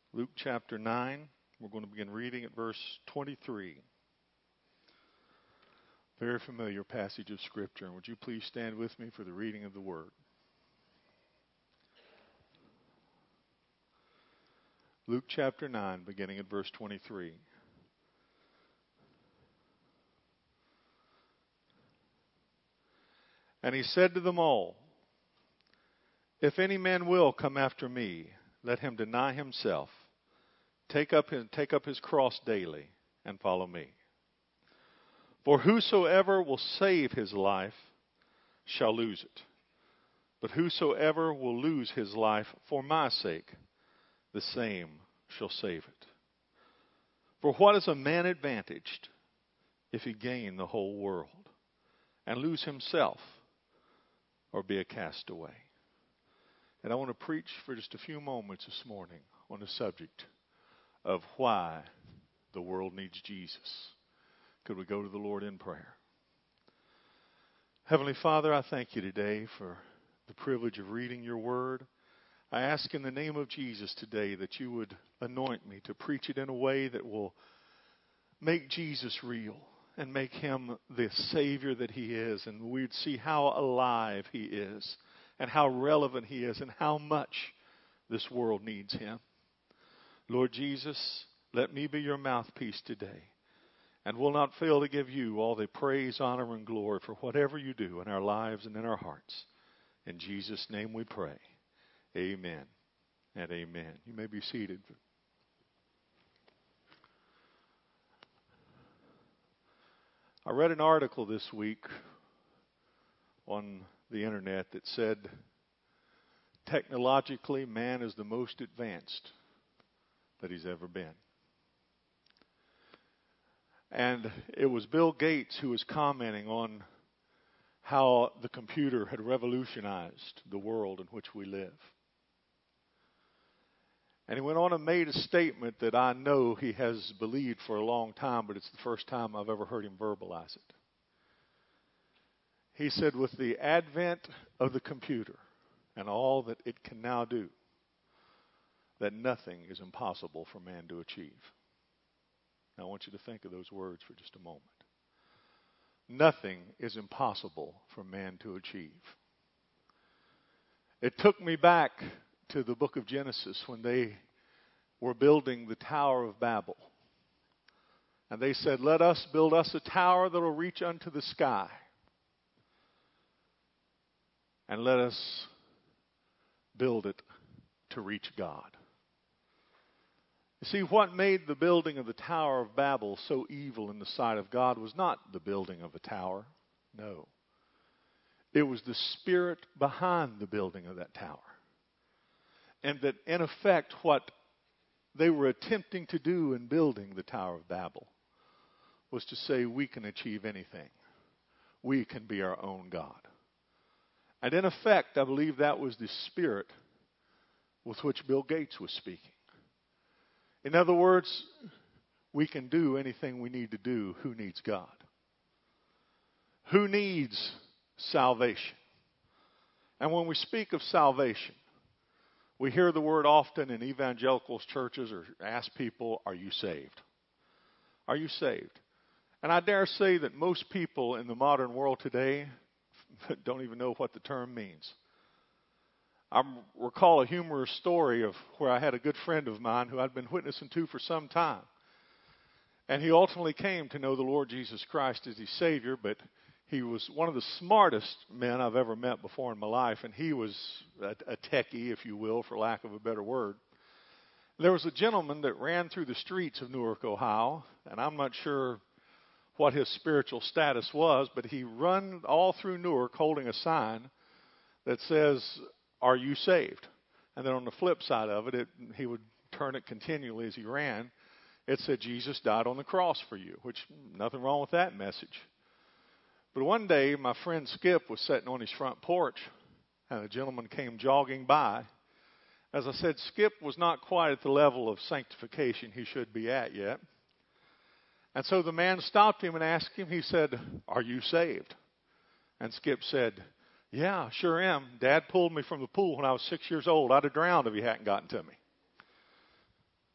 Luke chapter 9. We're going to begin reading at verse 23. Very familiar passage of Scripture. And would you please stand with me for the reading of the Word? Luke chapter 9, beginning at verse 23. And he said to them all, "If any man will come after me, let him deny himself, take up his cross daily, and follow me. For whosoever will save his life shall lose it. But whosoever will lose his life for my sake, the same shall save it. For what is a man advantaged if he gain the whole world and lose himself or be a castaway?" And I want to preach for just a few moments this morning on the subject of why the world needs Jesus. Could we go to the Lord in prayer? Heavenly Father, I thank you today for the privilege of reading your word. I ask in the name of Jesus today that you would anoint me to preach it in a way that will make Jesus real and make him the Savior that he is, and we'd see how alive he is and how relevant he is and how much this world needs him. Lord Jesus, let me be your mouthpiece today, and will not fail to give you all the praise, honor, and glory for whatever you do in our lives and in our hearts. In Jesus' name we pray. Amen and amen. You may be seated. I read an article this week on the internet that said, technologically, man is the most advanced that he's ever been. And it was Bill Gates who was commenting on how the computer had revolutionized the world in which we live. And he went on and made a statement that I know he has believed for a long time, but it's the first time I've ever heard him verbalize it. He said, with the advent of the computer and all that it can now do, that nothing is impossible for man to achieve. Now I want you to think of those words for just a moment. Nothing is impossible for man to achieve. It took me back to the book of Genesis when they were building the Tower of Babel. And they said, let us build us a tower that will reach unto the sky. And let us build it to reach God. You see, what made the building of the Tower of Babel so evil in the sight of God was not the building of a tower. No. It was the spirit behind the building of that tower. And that, in effect, what they were attempting to do in building the Tower of Babel was to say, we can achieve anything. We can be our own God. And in effect, I believe that was the spirit with which Bill Gates was speaking. In other words, we can do anything we need to do. Who needs God? Who needs salvation? And when we speak of salvation, we hear the word often in evangelicals churches or ask people, are you saved? Are you saved? And I dare say that most people in the modern world today don't even know what the term means. I recall a humorous story of where I had a good friend of mine who I'd been witnessing to for some time. And he ultimately came to know the Lord Jesus Christ as his Savior, but he was one of the smartest men I've ever met before in my life, and he was a techie, if you will, for lack of a better word. There was a gentleman that ran through the streets of Newark, Ohio, and I'm not sure what his spiritual status was, but he ran all through Newark holding a sign that says, are you saved? And then on the flip side of it, he would turn it continually as he ran. It said, Jesus died on the cross for you, which nothing wrong with that message. But one day, my friend Skip was sitting on his front porch, and a gentleman came jogging by. As I said, Skip was not quite at the level of sanctification he should be at yet. And so the man stopped him and asked him, he said, are you saved? And Skip said, yeah, sure am. Dad pulled me from the pool when I was 6 years old. I'd have drowned if he hadn't gotten to me.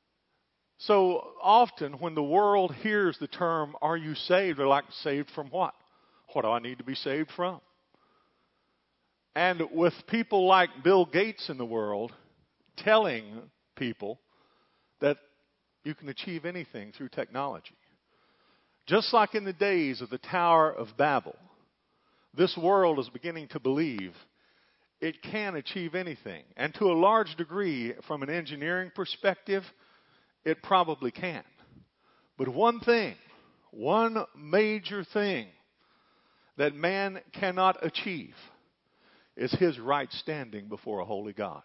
So often when the world hears the term, are you saved? They're like, saved from what? What do I need to be saved from? And with people like Bill Gates in the world telling people that you can achieve anything through technology. Just like in the days of the Tower of Babel, this world is beginning to believe it can achieve anything. And to a large degree, from an engineering perspective, it probably can. But one major thing that man cannot achieve is his right standing before a holy God.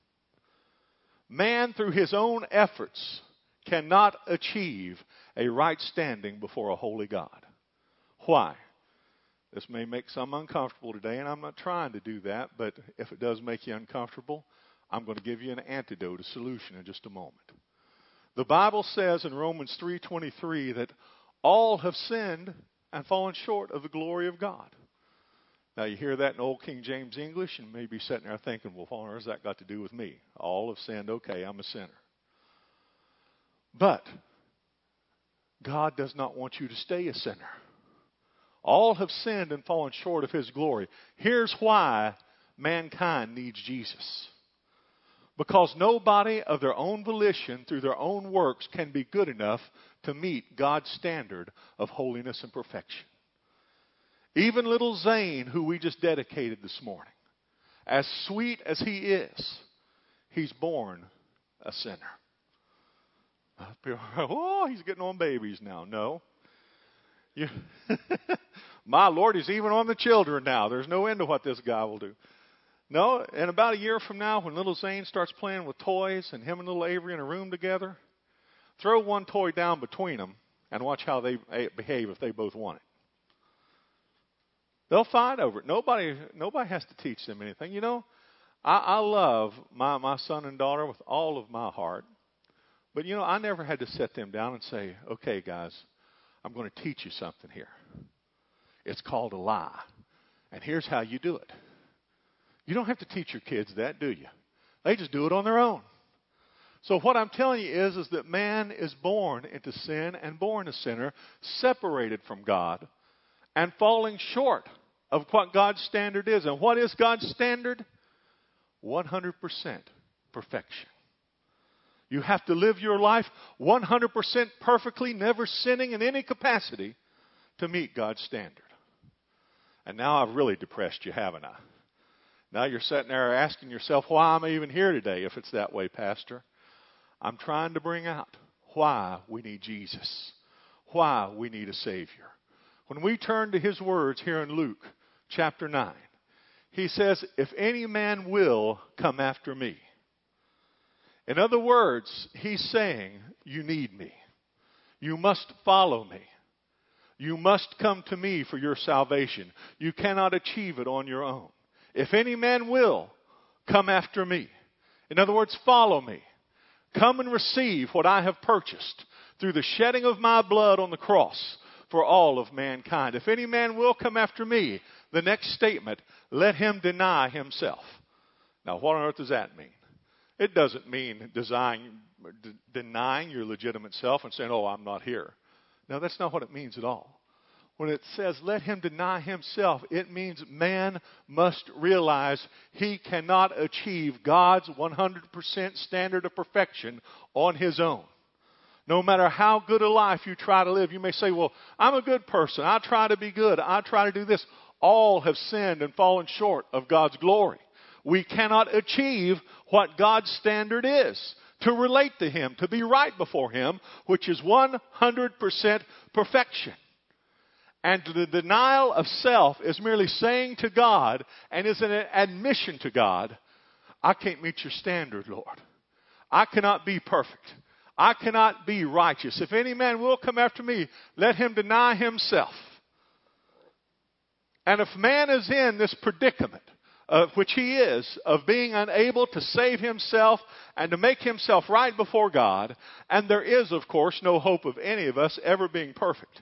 Man, through his own efforts, cannot achieve a right standing before a holy God. Why? This may make some uncomfortable today, and I'm not trying to do that, but if it does make you uncomfortable, I'm going to give you an antidote, a solution in just a moment. The Bible says in Romans 3:23 that all have sinned and fallen short of the glory of God. Now, you hear that in Old King James English and maybe sitting there thinking, well, what has that got to do with me? All have sinned. Okay, I'm a sinner. But God does not want you to stay a sinner. All have sinned and fallen short of His glory. Here's why mankind needs Jesus. Because nobody of their own volition, through their own works, can be good enough to meet God's standard of holiness and perfection. Even little Zane, who we just dedicated this morning, as sweet as he is, he's born a sinner. People are, oh, he's getting on babies now. No. My Lord, he's even on the children now. There's no end to what this guy will do. No, and about a year from now, when little Zane starts playing with toys and him and little Avery in a room together, throw one toy down between them and watch how they behave if they both want it. They'll fight over it. Nobody has to teach them anything. You know, I love my son and daughter with all of my heart. But, you know, I never had to sit them down and say, okay, guys, I'm going to teach you something here. It's called a lie. And here's how you do it. You don't have to teach your kids that, do you? They just do it on their own. So what I'm telling you is that man is born into sin and born a sinner, separated from God, and falling short of what God's standard is. And what is God's standard? 100% perfection. You have to live your life 100% perfectly, never sinning in any capacity to meet God's standard. And now I've really depressed you, haven't I? Now you're sitting there asking yourself, why am I even here today if it's that way, Pastor? I'm trying to bring out why we need Jesus, why we need a Savior. When we turn to His words here in Luke chapter 9, He says, if any man will come after me. In other words, He's saying, you need me. You must follow me. You must come to me for your salvation. You cannot achieve it on your own. If any man will, come after me. In other words, follow me. Come and receive what I have purchased through the shedding of my blood on the cross for all of mankind. If any man will come after me, the next statement, let him deny himself. Now, what on earth does that mean? It doesn't mean denying your legitimate self and saying, oh, I'm not here. No, that's not what it means at all. When it says, let him deny himself, it means man must realize he cannot achieve God's 100% standard of perfection on his own. No matter how good a life you try to live, you may say, well, I'm a good person. I try to be good. I try to do this. All have sinned and fallen short of God's glory. We cannot achieve what God's standard is to relate to Him, to be right before Him, which is 100% perfection. And the denial of self is merely saying to God, and is an admission to God, I can't meet your standard, Lord. I cannot be perfect. I cannot be righteous. If any man will come after me, let him deny himself. And if man is in this predicament, which he is, of being unable to save himself and to make himself right before God, and there is, of course, no hope of any of us ever being perfect,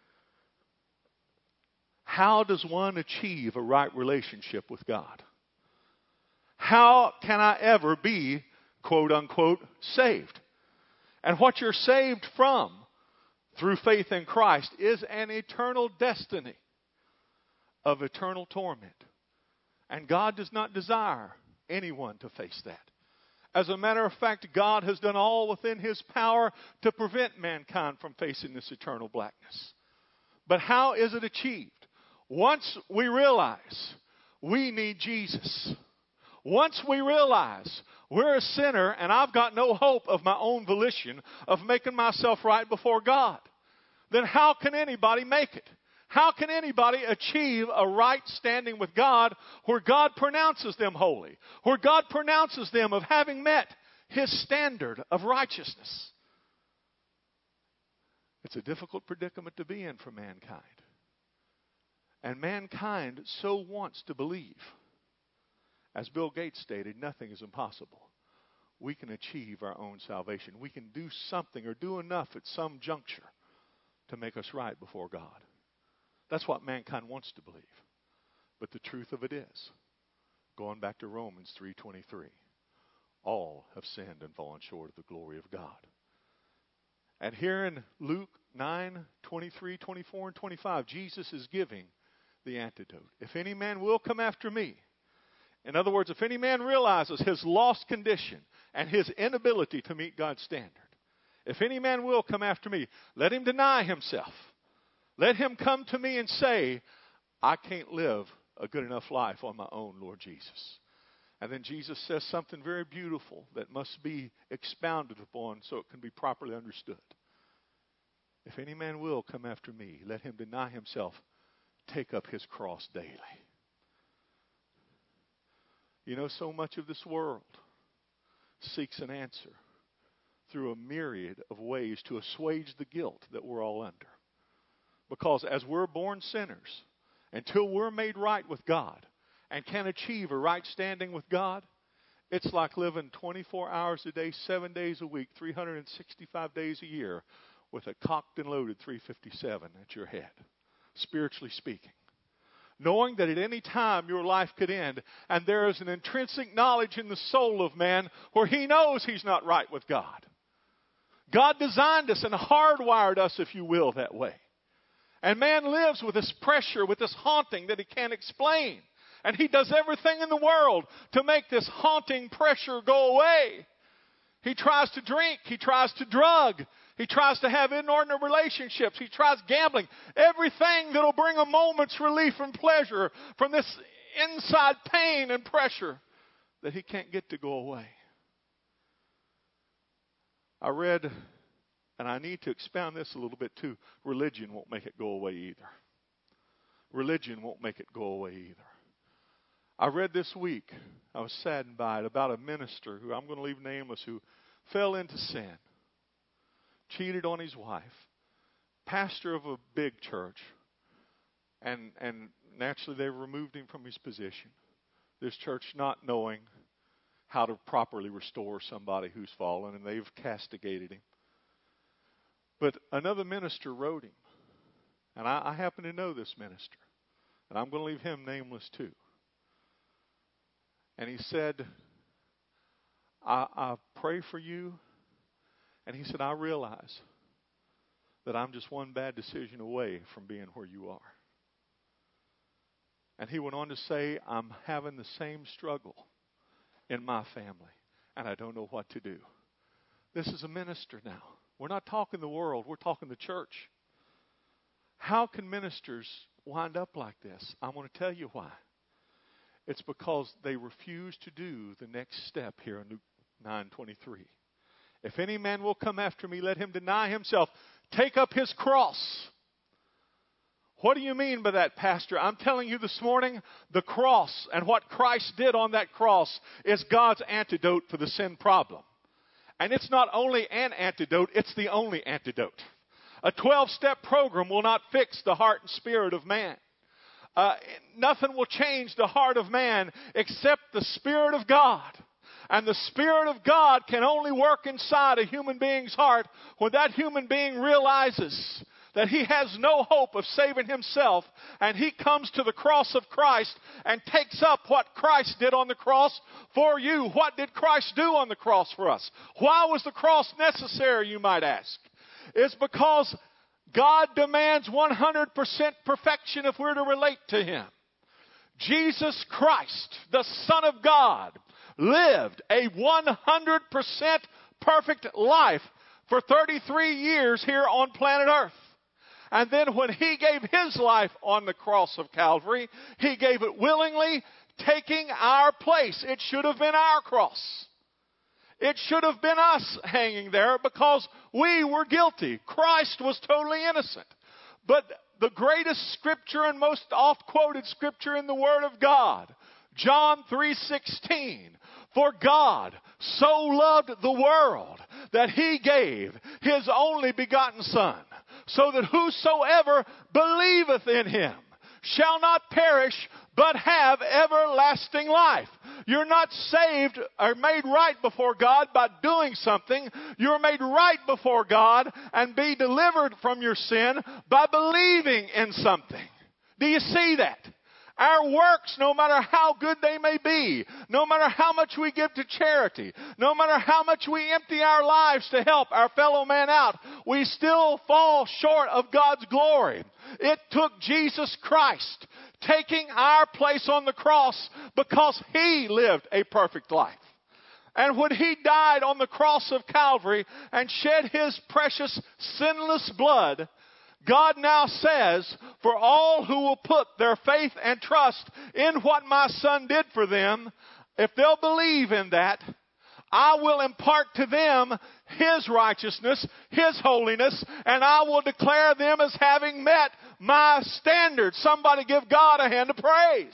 how does one achieve a right relationship with God? How can I ever be, quote unquote, saved? And what you're saved from through faith in Christ is an eternal destiny of eternal torment. And God does not desire anyone to face that. As a matter of fact, God has done all within His power to prevent mankind from facing this eternal blackness. But how is it achieved? Once we realize we need Jesus. Once we realize we're a sinner and I've got no hope of my own volition of making myself right before God, then how can anybody make it? How can anybody achieve a right standing with God where God pronounces them holy, where God pronounces them of having met His standard of righteousness? It's a difficult predicament to be in for mankind. And mankind so wants to believe. As Bill Gates stated, nothing is impossible. We can achieve our own salvation. We can do something or do enough at some juncture to make us right before God. That's what mankind wants to believe. But the truth of it is, going back to Romans 3:23, all have sinned and fallen short of the glory of God. And here in Luke 9:23, 24, and 25, Jesus is giving the antidote. If any man will come after me, in other words, if any man realizes his lost condition and his inability to meet God's standard, if any man will come after me, let him deny himself. Let him come to me and say, I can't live a good enough life on my own, Lord Jesus. And then Jesus says something very beautiful that must be expounded upon so it can be properly understood. If any man will come after me, let him deny himself, take up his cross daily. You know, so much of this world seeks an answer through a myriad of ways to assuage the guilt that we're all under. Because as we're born sinners, until we're made right with God and can achieve a right standing with God, it's like living 24 hours a day, 7 days a week, 365 days a year with a cocked and loaded 357 at your head, spiritually speaking. Knowing that at any time your life could end, and there is an intrinsic knowledge in the soul of man where he knows he's not right with God. God designed us and hardwired us, if you will, that way. And man lives with this pressure, with this haunting that he can't explain. And he does everything in the world to make this haunting pressure go away. He tries to drink. He tries to drug. He tries to have inordinate relationships. He tries gambling. Everything that will bring a moment's relief and pleasure from this inside pain and pressure that he can't get to go away. I read, and I need to expound this a little bit too, religion won't make it go away either. Religion won't make it go away either. I read this week, I was saddened by it, about a minister who I'm going to leave nameless, who fell into sin, cheated on his wife, pastor of a big church, and naturally they removed him from his position. This church not knowing how to properly restore somebody who's fallen, and they've castigated him. But another minister wrote him, and I happen to know this minister, and I'm going to leave him nameless too. And he said, I pray for you. And he said, I realize that I'm just one bad decision away from being where you are. And he went on to say, I'm having the same struggle in my family, and I don't know what to do. This is a minister now. We're not talking the world. We're talking the church. How can ministers wind up like this? I want to tell you why. It's because they refuse to do the next step here in Luke 9:23. If any man will come after me, let him deny himself, take up his cross. What do you mean by that, Pastor? I'm telling you this morning, the cross and what Christ did on that cross is God's antidote for the sin problem. And it's not only an antidote, it's the only antidote. A 12-step program will not fix the heart and spirit of man. Nothing will change the heart of man except the Spirit of God. And the Spirit of God can only work inside a human being's heart when that human being realizes that he has no hope of saving himself, and he comes to the cross of Christ and takes up what Christ did on the cross for you. What did Christ do on the cross for us? Why was the cross necessary, you might ask? It's because God demands 100% perfection if we're to relate to him. Jesus Christ, the Son of God, lived a 100% perfect life for 33 years here on planet Earth. And then when he gave his life on the cross of Calvary, he gave it willingly, taking our place. It should have been our cross. It should have been us hanging there because we were guilty. Christ was totally innocent. But the greatest scripture and most oft-quoted scripture in the Word of God, John 3:16, for God so loved the world that he gave his only begotten Son, so that whosoever believeth in him shall not perish, but have everlasting life. You're not saved or made right before God by doing something. You're made right before God and be delivered from your sin by believing in something. Do you see that? Our works, no matter how good they may be, no matter how much we give to charity, no matter how much we empty our lives to help our fellow man out, we still fall short of God's glory. It took Jesus Christ taking our place on the cross because he lived a perfect life. And when he died on the cross of Calvary and shed his precious sinless blood, God now says, for all who will put their faith and trust in what my Son did for them, if they'll believe in that, I will impart to them his righteousness, his holiness, and I will declare them as having met my standard. Somebody give God a hand of praise.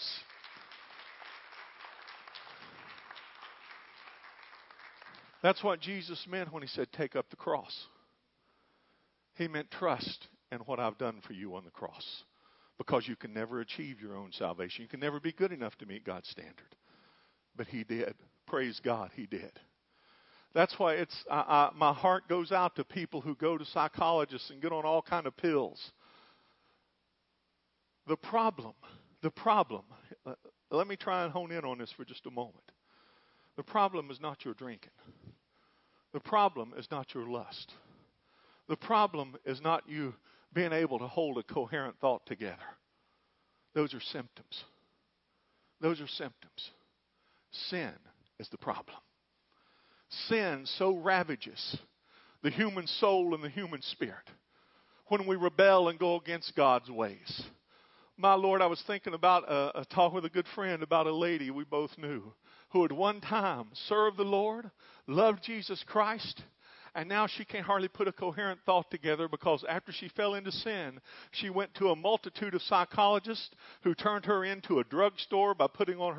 That's what Jesus meant when he said, take up the cross. He meant trust in what I've done for you on the cross. Because you can never achieve your own salvation. You can never be good enough to meet God's standard. But he did. Praise God, he did. That's why my heart goes out to people who go to psychologists and get on all kind of pills. The problem, let me try and hone in on this for just a moment. The problem is not your drinking. The problem is not your lust. The problem is not you being able to hold a coherent thought together. Those are symptoms. Those are symptoms. Sin is the problem. Sin so ravages the human soul and the human spirit when we rebel and go against God's ways. My Lord, I was thinking about a talk with a good friend about a lady we both knew who at one time served the Lord, loved Jesus Christ, and now she can't hardly put a coherent thought together because after she fell into sin, she went to a multitude of psychologists who turned her into a drugstore by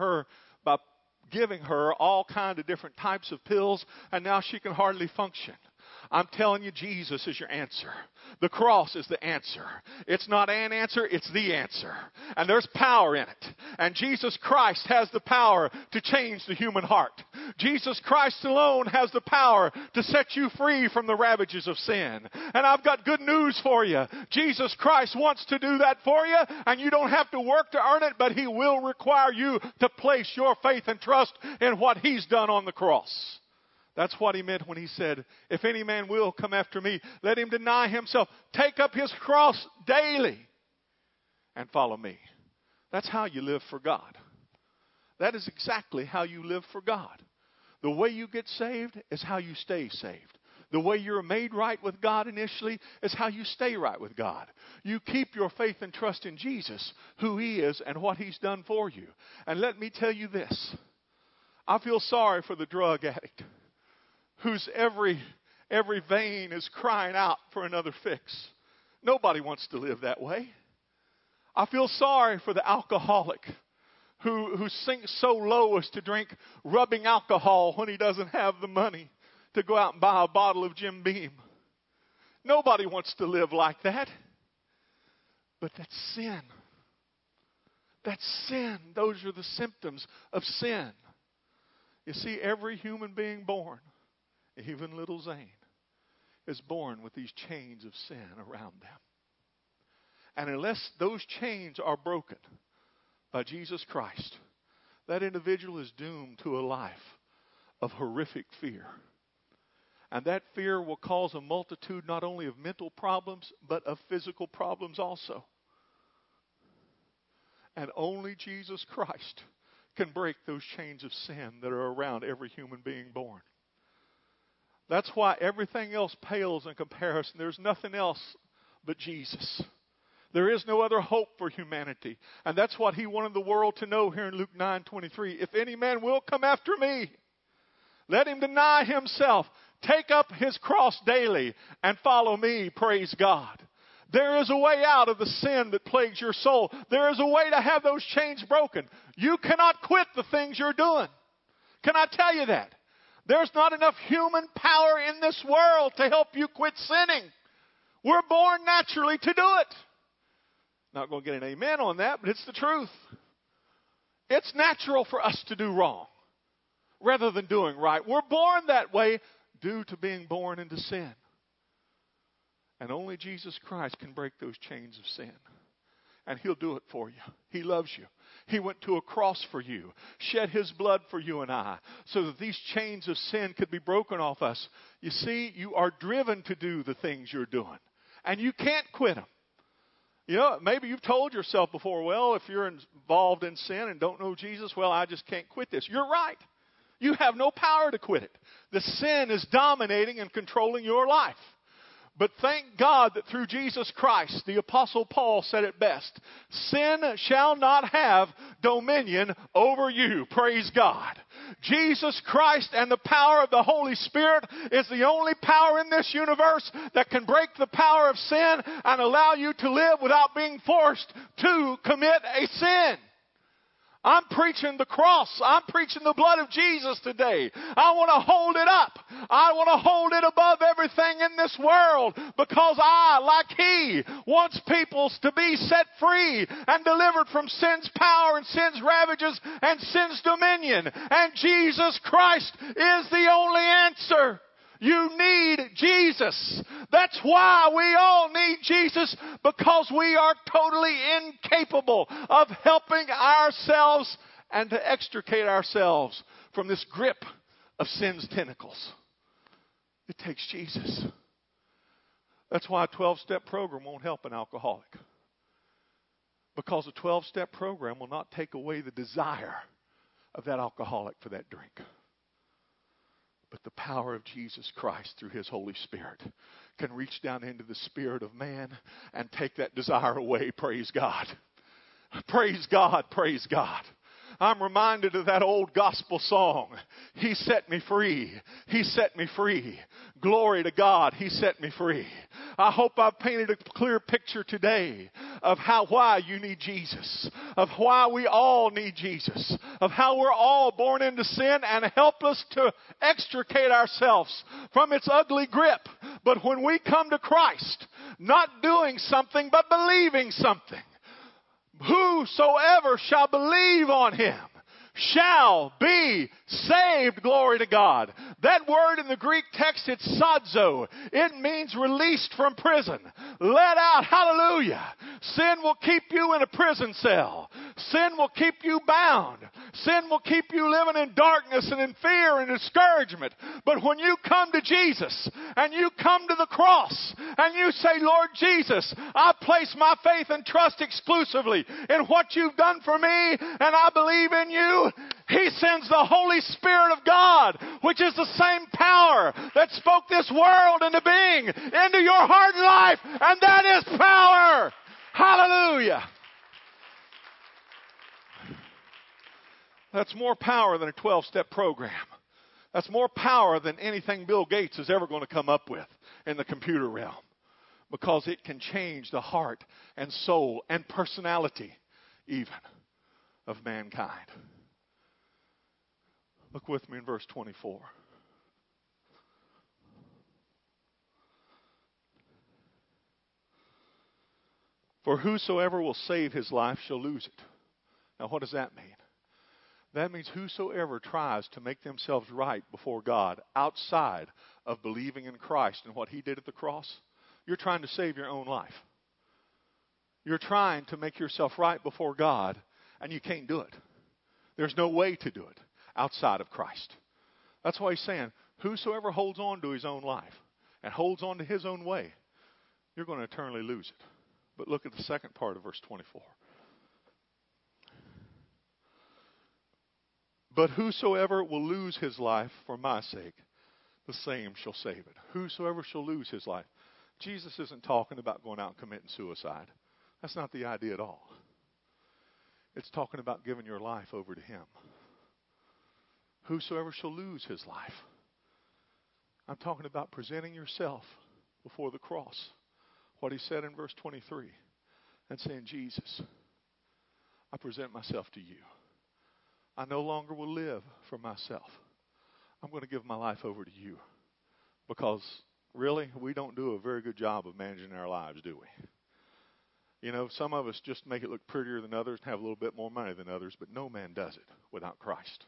giving her all kinds of different types of pills, and now she can hardly function. I'm telling you, Jesus is your answer. The cross is the answer. It's not an answer, it's the answer. And there's power in it. And Jesus Christ has the power to change the human heart. Jesus Christ alone has the power to set you free from the ravages of sin. And I've got good news for you. Jesus Christ wants to do that for you, and you don't have to work to earn it, but he will require you to place your faith and trust in what he's done on the cross. That's what he meant when he said, if any man will come after me, let him deny himself, take up his cross daily, and follow me. That's how you live for God. That is exactly how you live for God. The way you get saved is how you stay saved. The way you're made right with God initially is how you stay right with God. You keep your faith and trust in Jesus, who he is and what he's done for you. And let me tell you this. I feel sorry for the drug addict whose every vein is crying out for another fix. Nobody wants to live that way. I feel sorry for the alcoholic who sinks so low as to drink rubbing alcohol when he doesn't have the money to go out and buy a bottle of Jim Beam. Nobody wants to live like that. But that's sin. That's sin. Those are the symptoms of sin. You see, every human being born, even little Zane, is born with these chains of sin around them. And unless those chains are broken by Jesus Christ, that individual is doomed to a life of horrific fear. And that fear will cause a multitude not only of mental problems, but of physical problems also. And only Jesus Christ can break those chains of sin that are around every human being born. That's why everything else pales in comparison. There's nothing else but Jesus. There is no other hope for humanity. And that's what he wanted the world to know here in Luke 9:23. If any man will come after me, let him deny himself, take up his cross daily, and follow me. Praise God. There is a way out of the sin that plagues your soul. There is a way to have those chains broken. You cannot quit the things you're doing. Can I tell you that? There's not enough human power in this world to help you quit sinning. We're born naturally to do it. Not going to get an amen on that, but it's the truth. It's natural for us to do wrong rather than doing right. We're born that way due to being born into sin. And only Jesus Christ can break those chains of sin. And he'll do it for you. He loves you. He went to a cross for you, shed his blood for you and I, so that these chains of sin could be broken off us. You see, you are driven to do the things you're doing. And you can't quit them. You know, maybe you've told yourself before, well, if you're involved in sin and don't know Jesus, well, I just can't quit this. You're right. You have no power to quit it. The sin is dominating and controlling your life. But thank God that through Jesus Christ, the Apostle Paul said it best, sin shall not have dominion over you. Praise God. Jesus Christ and the power of the Holy Spirit is the only power in this universe that can break the power of sin and allow you to live without being forced to commit a sin. I'm preaching the cross. I'm preaching the blood of Jesus today. I want to hold it up. I want to hold it above everything in this world because I, like He, wants people to be set free and delivered from sin's power and sin's ravages and sin's dominion. And Jesus Christ is the only answer. You need Jesus. That's why we all need Jesus, because we are totally incapable of helping ourselves and to extricate ourselves from this grip of sin's tentacles. It takes Jesus. That's why a 12-step program won't help an alcoholic. Because a 12-step program will not take away the desire of that alcoholic for that drink. But the power of Jesus Christ through His Holy Spirit can reach down into the spirit of man and take that desire away. Praise God. Praise God. Praise God. I'm reminded of that old gospel song. He set me free. He set me free. Glory to God. He set me free. I hope I've painted a clear picture today of why you need Jesus, of why we all need Jesus, of how we're all born into sin and helpless to extricate ourselves from its ugly grip. But when we come to Christ, not doing something but believing something, whosoever shall believe on Him shall be saved. Glory to God. That word in the Greek text, it's sozo. It means released from prison. Let out. Hallelujah. Sin will keep you in a prison cell. Sin will keep you bound. Sin will keep you living in darkness and in fear and discouragement. But when you come to Jesus and you come to the cross and you say, Lord Jesus, I place my faith and trust exclusively in what you've done for me, and I believe in you, He sends the Holy Spirit of God, which is the same power that spoke this world into being, into your heart and life, and that is power. Hallelujah. That's more power than a 12-step program. That's more power than anything Bill Gates is ever going to come up with in the computer realm, because it can change the heart and soul and personality even of mankind. Look with me in verse 24. For whosoever will save his life shall lose it. Now what does that mean? That means whosoever tries to make themselves right before God outside of believing in Christ and what He did at the cross, you're trying to save your own life. You're trying to make yourself right before God, and you can't do it. There's no way to do it outside of Christ. That's why he's saying, whosoever holds on to his own life and holds on to his own way, you're going to eternally lose it. But look at the second part of verse 24. But whosoever will lose his life for my sake, the same shall save it. Whosoever shall lose his life. Jesus isn't talking about going out and committing suicide. That's not the idea at all. It's talking about giving your life over to him. Whosoever shall lose his life. I'm talking about presenting yourself before the cross. What he said in verse 23. And saying, Jesus, I present myself to you. I no longer will live for myself. I'm going to give my life over to you. Because really, we don't do a very good job of managing our lives, do we? You know, some of us just make it look prettier than others and have a little bit more money than others, but no man does it without Christ.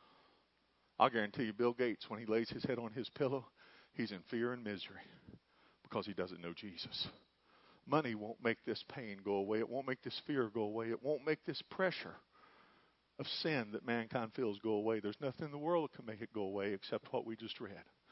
I'll guarantee you, Bill Gates, when he lays his head on his pillow, he's in fear and misery because he doesn't know Jesus. Money won't make this pain go away. It won't make this fear go away. It won't make this pressure of sin that mankind feels go away. There's nothing in the world that can make it go away except what we just read.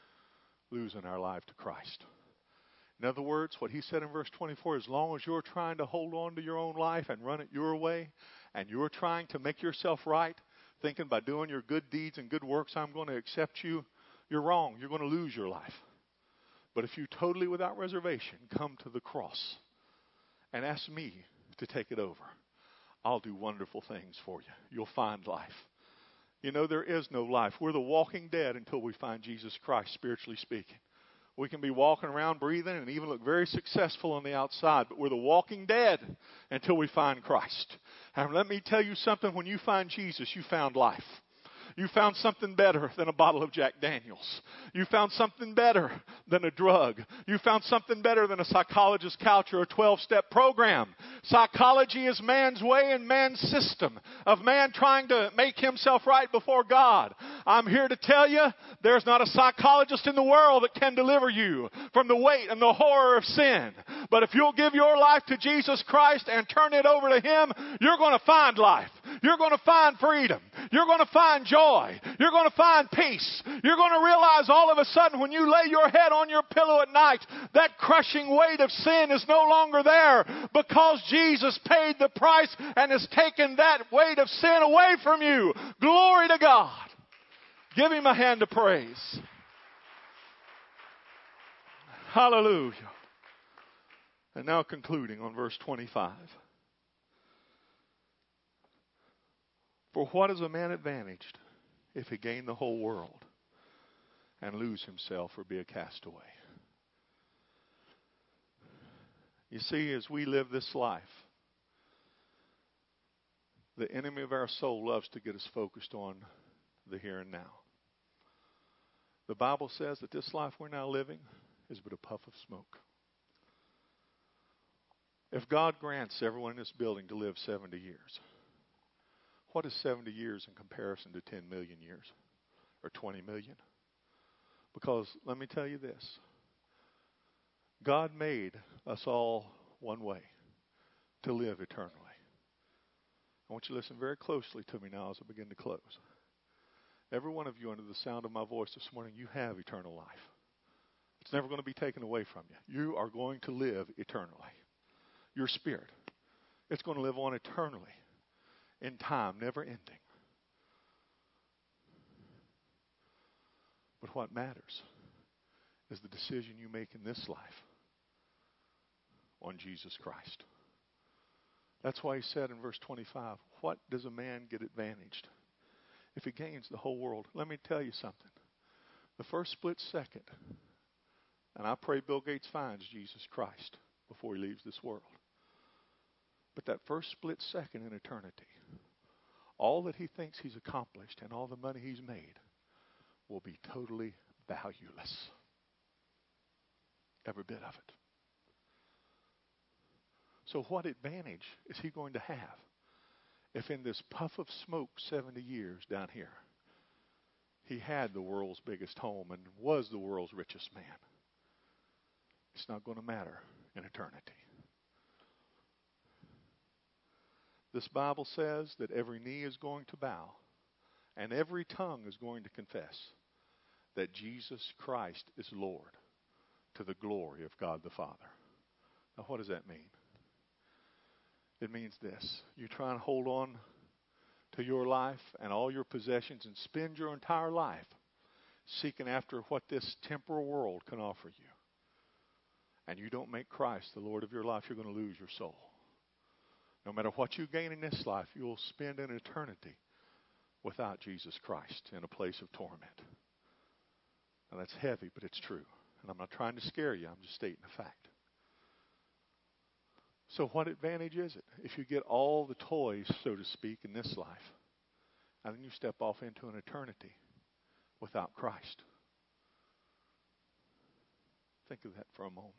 Losing our life to Christ. In other words, what he said in verse 24, as long as you're trying to hold on to your own life and run it your way, and you're trying to make yourself right, thinking by doing your good deeds and good works, I'm going to accept you, you're wrong. You're going to lose your life. But if you totally without reservation come to the cross and ask me to take it over, I'll do wonderful things for you. You'll find life. You know, there is no life. We're the walking dead until we find Jesus Christ, spiritually speaking. We can be walking around breathing and even look very successful on the outside, but we're the walking dead until we find Christ. And let me tell you something, when you find Jesus, you found life. You found something better than a bottle of Jack Daniels. You found something better than a drug. You found something better than a psychologist's couch or a 12-step program. Psychology is man's way and man's system of man trying to make himself right before God. I'm here to tell you, there's not a psychologist in the world that can deliver you from the weight and the horror of sin. But if you'll give your life to Jesus Christ and turn it over to him, you're going to find life. You're going to find freedom. You're going to find joy. You're going to find peace. You're going to realize all of a sudden when you lay your head on your pillow at night, that crushing weight of sin is no longer there because Jesus paid the price and has taken that weight of sin away from you. Glory to God. Give him a hand of praise. Hallelujah. And now concluding on verse 25. For what is a man advantaged if he gain the whole world and lose himself or be a castaway? You see, as we live this life, the enemy of our soul loves to get us focused on the here and now. The Bible says that this life we're now living is but a puff of smoke. If God grants everyone in this building to live 70 years, what is 70 years in comparison to 10 million years or 20 million? Because let me tell you this. God made us all one way, to live eternally. I want you to listen very closely to me now as I begin to close. Every one of you under the sound of my voice this morning, you have eternal life. It's never going to be taken away from you. You are going to live eternally. Your spirit, it's going to live on eternally. In time, never ending. But what matters is the decision you make in this life on Jesus Christ. That's why he said in verse 25, what does a man get advantaged if he gains the whole world? Let me tell you something. The first split second, and I pray Bill Gates finds Jesus Christ before he leaves this world. But that first split second in eternity, all that he thinks he's accomplished and all the money he's made will be totally valueless. Every bit of it. So what advantage is he going to have if in this puff of smoke 70 years down here, he had the world's biggest home and was the world's richest man? It's not going to matter in eternity. This Bible says that every knee is going to bow and every tongue is going to confess that Jesus Christ is Lord to the glory of God the Father. Now, what does that mean? It means this. You try and hold on to your life and all your possessions and spend your entire life seeking after what this temporal world can offer you. And you don't make Christ the Lord of your life, you're going to lose your soul. No matter what you gain in this life, you will spend an eternity without Jesus Christ in a place of torment. Now that's heavy, but it's true. And I'm not trying to scare you, I'm just stating a fact. So what advantage is it if you get all the toys, so to speak, in this life, and then you step off into an eternity without Christ? Think of that for a moment.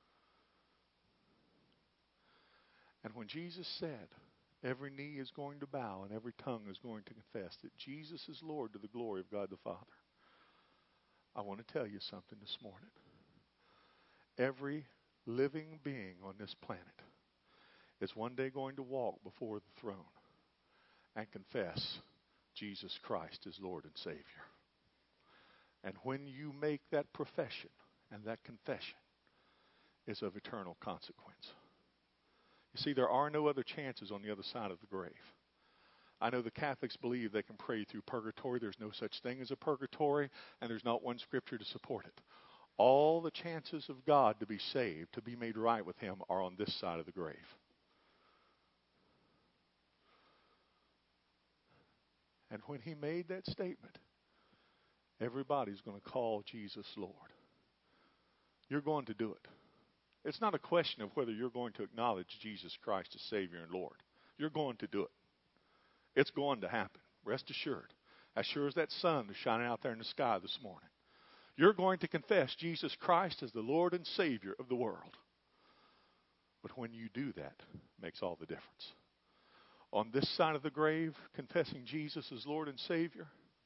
And when Jesus said, every knee is going to bow and every tongue is going to confess that Jesus is Lord to the glory of God the Father, I want to tell you something this morning. Every living being on this planet is one day going to walk before the throne and confess Jesus Christ is Lord and Savior. And when you make that profession and that confession is of eternal consequence. You see, there are no other chances on the other side of the grave. I know the Catholics believe they can pray through purgatory. There's no such thing as a purgatory, and there's not one scripture to support it. All the chances of God to be saved, to be made right with Him, are on this side of the grave. And when He made that statement, everybody's going to call Jesus Lord. You're going to do it. It's not a question of whether you're going to acknowledge Jesus Christ as Savior and Lord. You're going to do it. It's going to happen. Rest assured. As sure as that sun is shining out there in the sky this morning. You're going to confess Jesus Christ as the Lord and Savior of the world. But when you do that, it makes all the difference. On this side of the grave, confessing Jesus as Lord and Savior,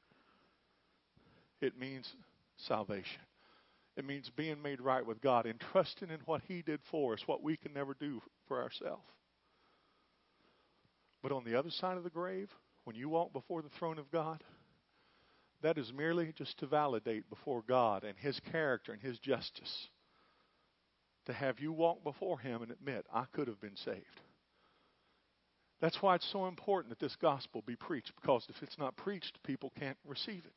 it means salvation. It means being made right with God and trusting in what He did for us, what we can never do for ourselves. But on the other side of the grave, when you walk before the throne of God, that is merely just to validate before God and His character and His justice. To have you walk before Him and admit, I could have been saved. That's why it's so important that this gospel be preached, because if it's not preached, people can't receive it.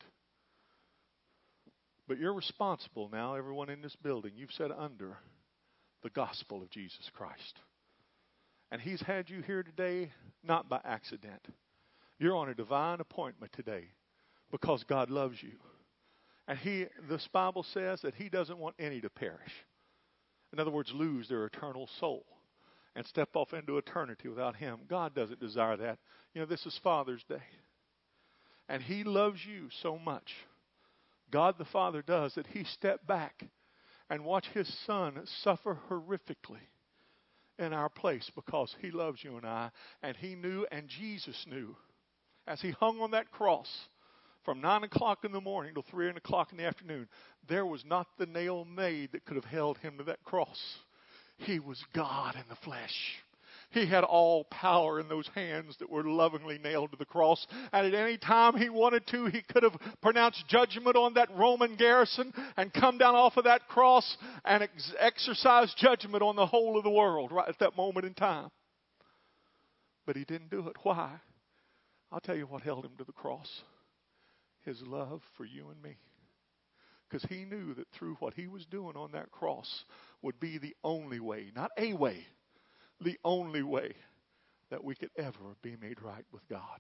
But you're responsible now, everyone in this building. You've said under the gospel of Jesus Christ. And He's had you here today not by accident. You're on a divine appointment today because God loves you. And this Bible says that He doesn't want any to perish. In other words, lose their eternal soul and step off into eternity without Him. God doesn't desire that. You know, this is Father's Day. And He loves you so much. God the Father does, that He stepped back and watched His Son suffer horrifically in our place because He loves you and I. And He knew, and Jesus knew, as He hung on that cross from 9 o'clock in the morning till 3 o'clock in the afternoon, there was not the nail made that could have held Him to that cross. He was God in the flesh. He had all power in those hands that were lovingly nailed to the cross. And at any time He wanted to, He could have pronounced judgment on that Roman garrison and come down off of that cross and exercise judgment on the whole of the world right at that moment in time. But He didn't do it. Why? I'll tell you what held Him to the cross. His love for you and me. Because He knew that through what He was doing on that cross would be the only way, not a way, the only way that we could ever be made right with God.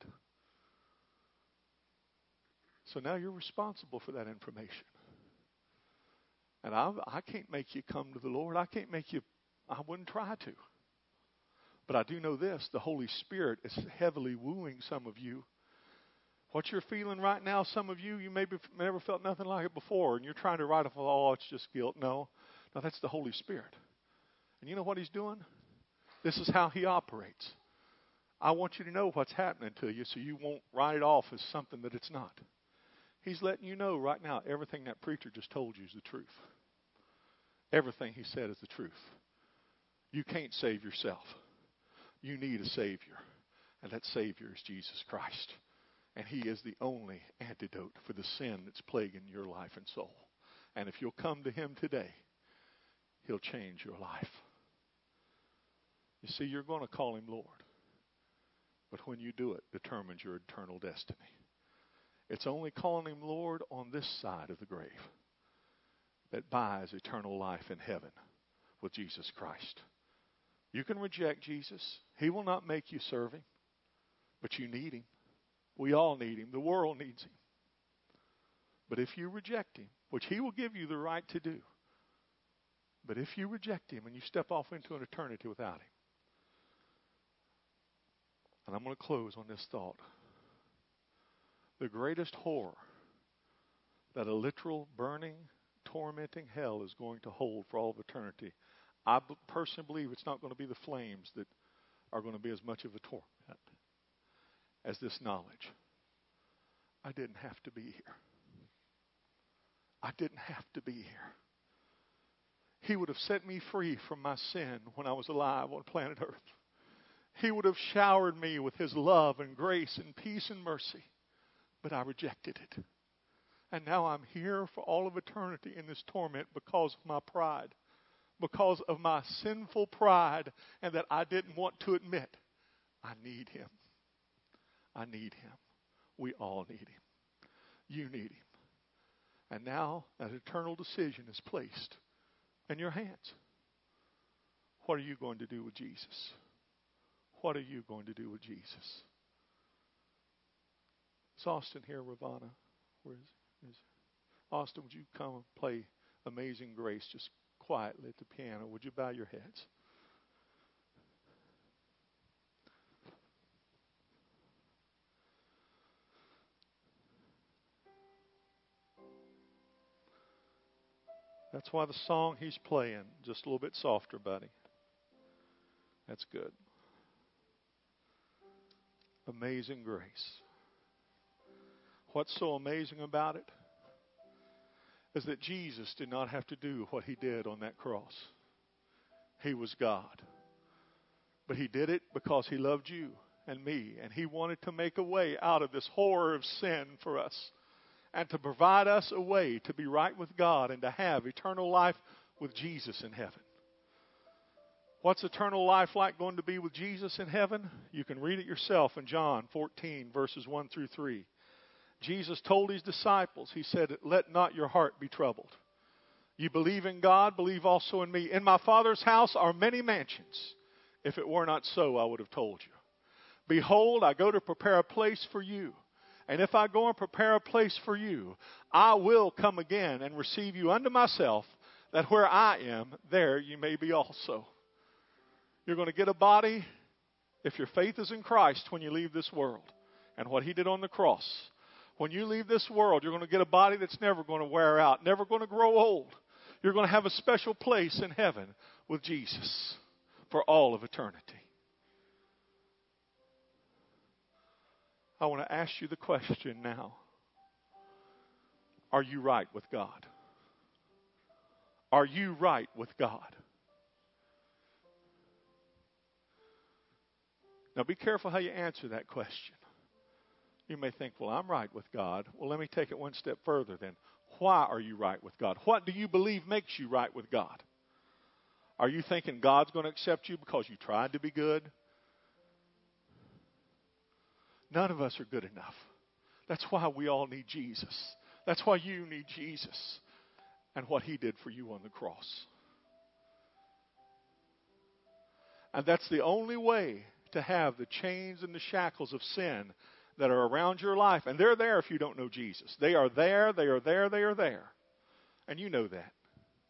So now you're responsible for that information. And I can't make you come to the Lord. I wouldn't try to. But I do know this, the Holy Spirit is heavily wooing some of you. What you're feeling right now, some of you maybe never felt nothing like it before, and you're trying to write off, oh, it's just guilt. No, that's the Holy Spirit. And you know what He's doing? This is how He operates. I want you to know what's happening to you so you won't write it off as something that it's not. He's letting you know right now everything that preacher just told you is the truth. Everything he said is the truth. You can't save yourself. You need a Savior. And that Savior is Jesus Christ. And He is the only antidote for the sin that's plaguing your life and soul. And if you'll come to Him today, He'll change your life. You see, you're going to call Him Lord. But when you do it, determines your eternal destiny. It's only calling Him Lord on this side of the grave that buys eternal life in heaven with Jesus Christ. You can reject Jesus. He will not make you serve Him. But you need Him. We all need Him. The world needs Him. But if you reject Him, which He will give you the right to do, but if you reject Him and you step off into an eternity without Him, and I'm going to close on this thought. The greatest horror that a literal burning, tormenting hell is going to hold for all of eternity, I personally believe it's not going to be the flames that are going to be as much of a torment as this knowledge. I didn't have to be here. I didn't have to be here. He would have set me free from my sin when I was alive on planet Earth. He would have showered me with His love and grace and peace and mercy. But I rejected it. And now I'm here for all of eternity in this torment because of my pride. Because of my sinful pride and that I didn't want to admit. I need Him. I need Him. We all need Him. You need Him. And now that eternal decision is placed in your hands. What are you going to do with Jesus? What are you going to do with Jesus? Is Austin here, Ravana? Where is he? Austin, would you come and play Amazing Grace just quietly at the piano? Would you bow your heads? That's why the song he's playing, just a little bit softer, buddy. That's good. Amazing Grace. What's so amazing about it is that Jesus did not have to do what He did on that cross. He was God. But He did it because He loved you and me. And He wanted to make a way out of this horror of sin for us. And to provide us a way to be right with God and to have eternal life with Jesus in heaven. What's eternal life like going to be with Jesus in heaven? You can read it yourself in John 14, verses 1 through 3. Jesus told His disciples, He said, "Let not your heart be troubled. You believe in God, believe also in me. In my Father's house are many mansions. If it were not so, I would have told you. Behold, I go to prepare a place for you. And if I go and prepare a place for you, I will come again and receive you unto myself, that where I am, there you may be also." You're going to get a body, if your faith is in Christ, when you leave this world. And what He did on the cross. When you leave this world, you're going to get a body that's never going to wear out, never going to grow old. You're going to have a special place in heaven with Jesus for all of eternity. I want to ask you the question now. Are you right with God? Are you right with God? Now be careful how you answer that question. You may think, well, I'm right with God. Well, let me take it one step further then. Why are you right with God? What do you believe makes you right with God? Are you thinking God's going to accept you because you tried to be good? None of us are good enough. That's why we all need Jesus. That's why you need Jesus and what He did for you on the cross. And that's the only way to have the chains and the shackles of sin that are around your life. And they're there if you don't know Jesus. They are there, they are there, they are there. And you know that.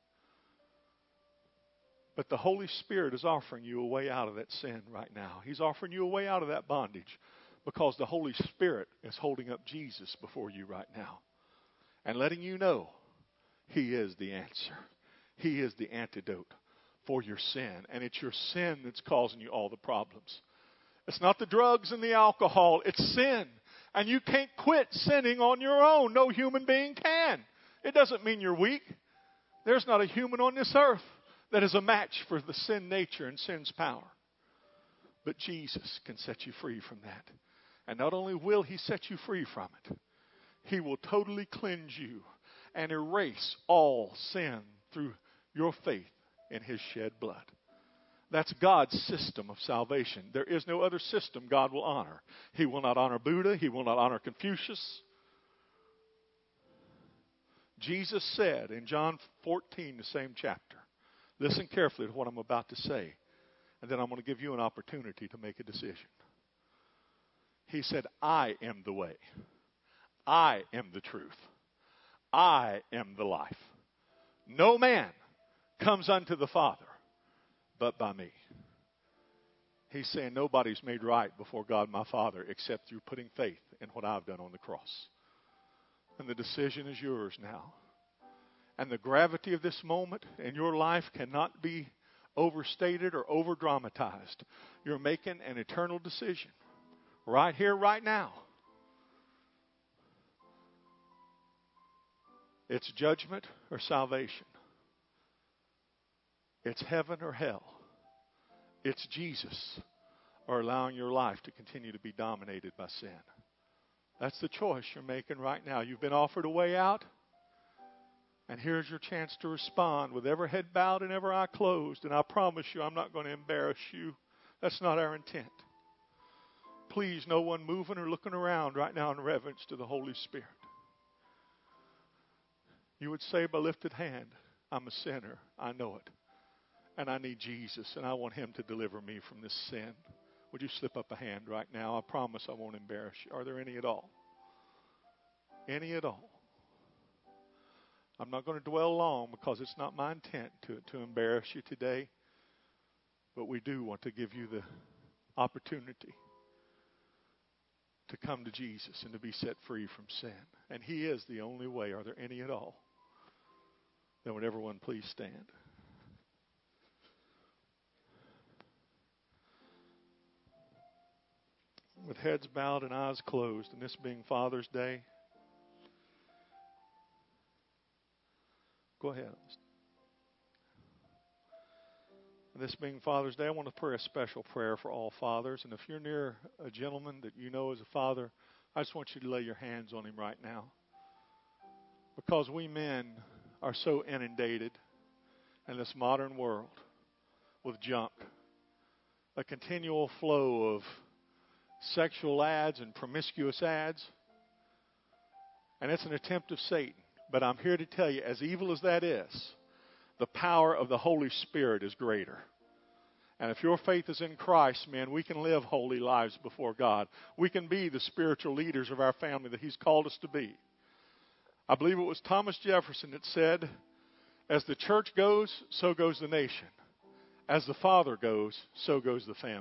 But the Holy Spirit is offering you a way out of that sin right now. He's offering you a way out of that bondage because the Holy Spirit is holding up Jesus before you right now and letting you know He is the answer. He is the antidote for your sin. And it's your sin that's causing you all the problems. It's not the drugs and the alcohol. It's sin. And you can't quit sinning on your own. No human being can. It doesn't mean you're weak. There's not a human on this earth that is a match for the sin nature and sin's power. But Jesus can set you free from that. And not only will He set you free from it, He will totally cleanse you and erase all sin through your faith in His shed blood. That's God's system of salvation. There is no other system God will honor. He will not honor Buddha. He will not honor Confucius. Jesus said in John 14, the same chapter, listen carefully to what I'm about to say, and then I'm going to give you an opportunity to make a decision. He said, I am the way. I am the truth. I am the life. No man comes unto the Father but by me. He's saying nobody's made right before God my Father except through putting faith in what I've done on the cross. And the decision is yours now. And the gravity of this moment in your life cannot be overstated or over-dramatized. You're making an eternal decision right here, right now. It's judgment or salvation. It's heaven or hell. It's Jesus or allowing your life to continue to be dominated by sin. That's the choice you're making right now. You've been offered a way out, and here's your chance to respond with every head bowed and every eye closed. And I promise you, I'm not going to embarrass you. That's not our intent. Please, no one moving or looking around right now in reverence to the Holy Spirit. You would say by lifted hand, I'm a sinner. I know it. And I need Jesus, and I want Him to deliver me from this sin. Would you slip up a hand right now? I promise I won't embarrass you. Are there any at all? Any at all? I'm not going to dwell long because it's not my intent to embarrass you today. But we do want to give you the opportunity to come to Jesus and to be set free from sin. And He is the only way. Are there any at all? Then would everyone please stand? With heads bowed and eyes closed, and this being Father's Day, go ahead. And this being Father's Day, I want to pray a special prayer for all fathers. And if you're near a gentleman that you know as a father, I just want you to lay your hands on him right now. Because we men are so inundated in this modern world with junk, a continual flow of sexual ads and promiscuous ads. And it's an attempt of Satan. But I'm here to tell you, as evil as that is, the power of the Holy Spirit is greater. And if your faith is in Christ, man, we can live holy lives before God. We can be the spiritual leaders of our family that He's called us to be. I believe it was Thomas Jefferson that said, as the church goes, so goes the nation. As the Father goes, so goes the family.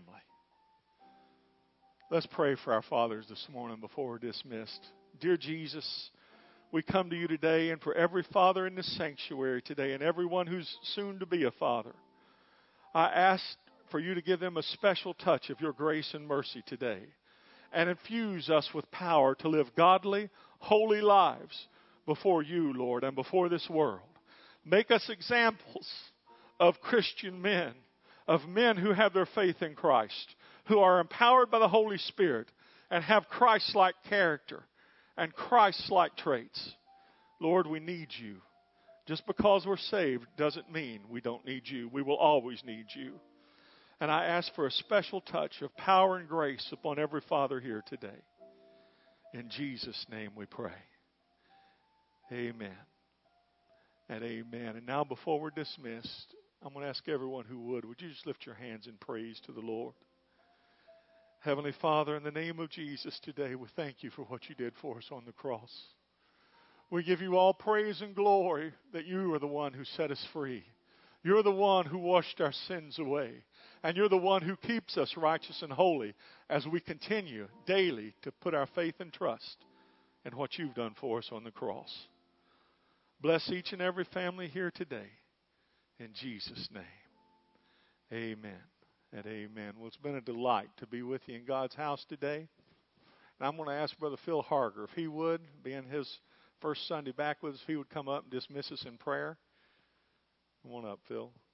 Let's pray for our fathers this morning before we're dismissed. Dear Jesus, we come to you today, and for every father in this sanctuary today and everyone who's soon to be a father, I ask for you to give them a special touch of your grace and mercy today and infuse us with power to live godly, holy lives before you, Lord, and before this world. Make us examples of Christian men, of men who have their faith in Christ, who are empowered by the Holy Spirit and have Christ-like character and Christ-like traits. Lord, we need you. Just because we're saved doesn't mean we don't need you. We will always need you. And I ask for a special touch of power and grace upon every father here today. In Jesus' name we pray. Amen and amen. And now before we're dismissed, I'm going to ask everyone who would you just lift your hands in praise to the Lord. Heavenly Father, in the name of Jesus today, we thank you for what you did for us on the cross. We give you all praise and glory that you are the one who set us free. You're the one who washed our sins away. And you're the one who keeps us righteous and holy as we continue daily to put our faith and trust in what you've done for us on the cross. Bless each and every family here today. In Jesus' name, amen and amen. Well, it's been a delight to be with you in God's house today. And I'm going to ask Brother Phil Harger, if he would, being his first Sunday back with us, if he would come up and dismiss us in prayer. Come on up, Phil.